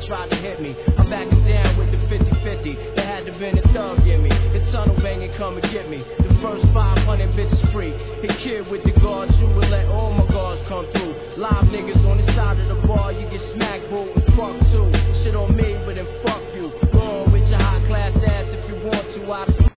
tried to hit me. I'm backing down with the 50-50. There had to been a thug in me. The tunnel banging, come and get me. The first 500 bitches free. Hit kid with the guards, you